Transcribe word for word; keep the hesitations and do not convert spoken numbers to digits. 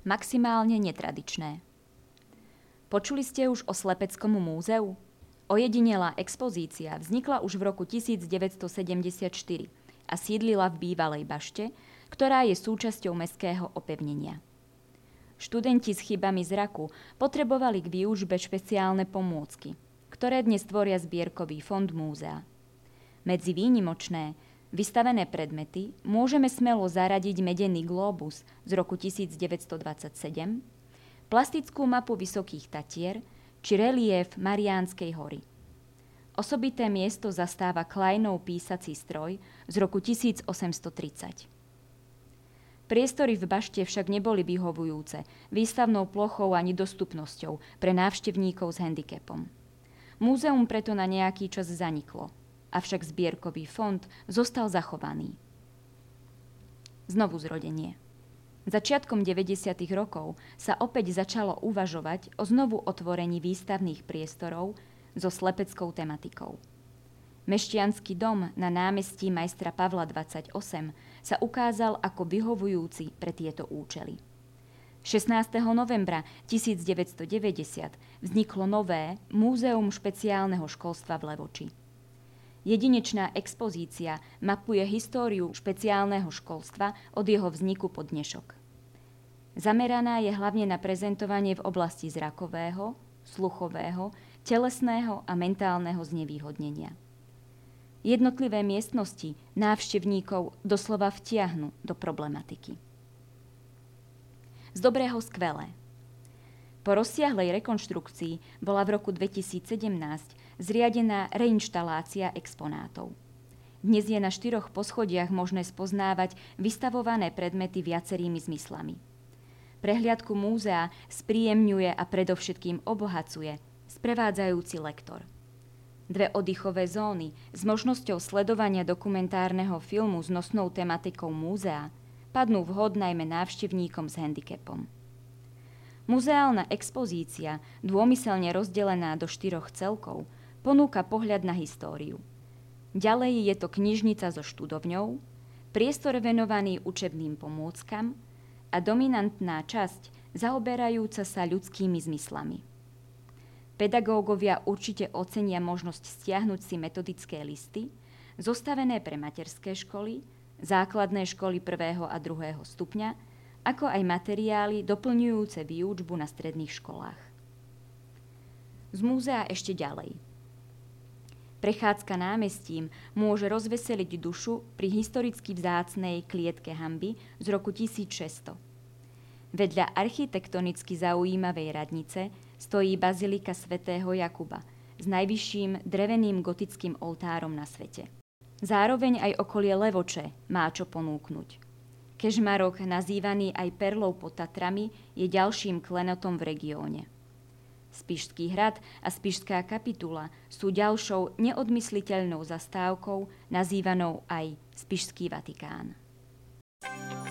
maximálne netradičné. Počuli ste už o Slepeckom múzeu? Ojedinelá expozícia vznikla už v roku tisícdeväťstosedemdesiatštyri a sídlila v bývalej bašte, ktorá je súčasťou mestského opevnenia. Študenti s chybami zraku potrebovali k výučbe špeciálne pomôcky, ktoré dnes tvoria zbierkový fond múzea. Medzi výnimočné, vystavené predmety môžeme smelo zaradiť medený glóbus z roku tisícdeväťstodvadsaťsedem, plastickú mapu Vysokých Tatier či reliéf Mariánskej hory. Osobité miesto zastáva Kleinov písací stroj z roku tisícosemstotridsať. Priestory v bašte však neboli vyhovujúce výstavnou plochou ani dostupnosťou pre návštevníkov s handicapom. Múzeum preto na nejaký čas zaniklo, avšak zbierkový fond zostal zachovaný. Znovu zrodenie. Začiatkom deväťdesiatych rokov sa opäť začalo uvažovať o znovu otvorení výstavných priestorov so slepeckou tematikou. Mešťanský dom na námestí majstra Pavla dvadsaťosem sa ukázal ako vyhovujúci pre tieto účely. šestnásteho novembra tisícdeväťstodeväťdesiat vzniklo nové Múzeum špeciálneho školstva v Levoči. Jedinečná expozícia mapuje históriu špeciálneho školstva od jeho vzniku po dnešok. Zameraná je hlavne na prezentovanie v oblasti zrakového, sluchového, telesného a mentálneho znevýhodnenia. Jednotlivé miestnosti návštevníkov doslova vtiahnu do problematiky. Z dobrého skvelé. Po rozsiahlej rekonštrukcii bola v roku dvetisícsedemnásť zriadená reinštalácia exponátov. Dnes je na štyroch poschodiach možné spoznávať vystavované predmety viacerými zmyslami. Prehliadku múzea spríjemňuje a predovšetkým obohacuje sprevádzajúci lektor. Dve oddychové zóny s možnosťou sledovania dokumentárneho filmu s nosnou tematikou múzea padnú vhod najmä návštevníkom s handicapom. Muzeálna expozícia, dômyselne rozdelená do štyroch celkov, ponúka pohľad na históriu. Ďalej je to knižnica so študovňou, priestor venovaný učebným pomôckam a dominantná časť zaoberajúca sa ľudskými zmyslami. Pedagógovia určite ocenia možnosť stiahnuť si metodické listy, zostavené pre materské školy, základné školy prvého a druhého stupňa, ako aj materiály doplňujúce výučbu na stredných školách. Z múzea ešte ďalej. Prechádzka námestím môže rozveseliť dušu pri historicky vzácnej klietke hanby z roku tisícšesťsto. Vedľa architektonicky zaujímavej radnice stojí bazilika svätého Jakuba s najvyšším dreveným gotickým oltárom na svete. Zároveň aj okolie Levoče má čo ponúknuť. Kežmarok, nazývaný aj perlou pod Tatrami, je ďalším klenotom v regióne. Spišský hrad a Spišská kapitula sú ďalšou neodmysliteľnou zastávkou, nazývanou aj Spišský Vatikán.